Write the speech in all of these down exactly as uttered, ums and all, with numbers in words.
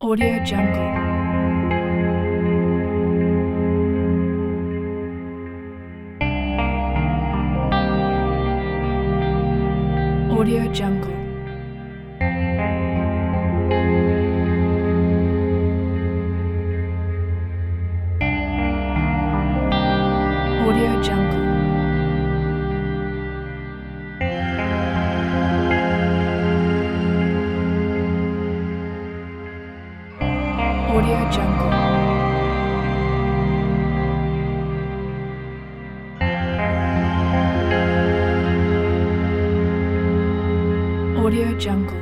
Audio Jungle. Audio Jungle. Audio Jungle. Audio Jungle. Audio Jungle.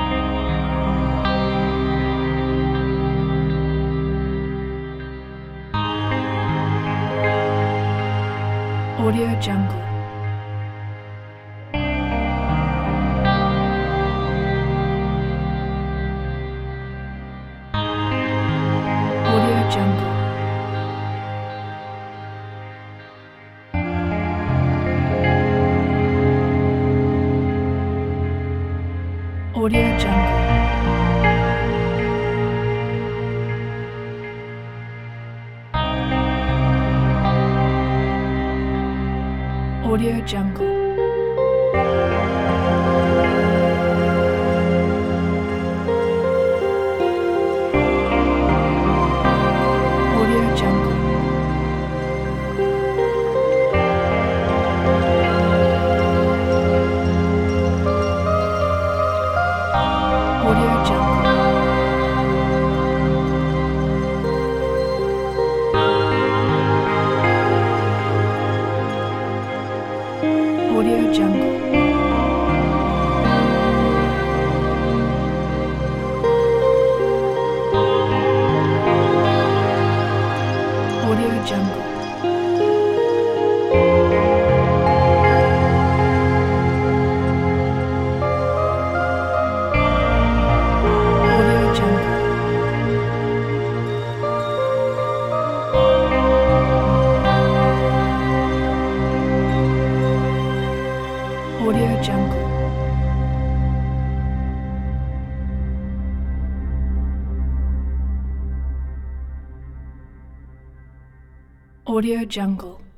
Audio Jungle. Audio Jungle. Audio Jungle. Audio Jungle. Audio Jungle. Audio Jungle. Audio Jungle. Audio Jungle. Audio Jungle. Audio Jungle. Audio Jungle.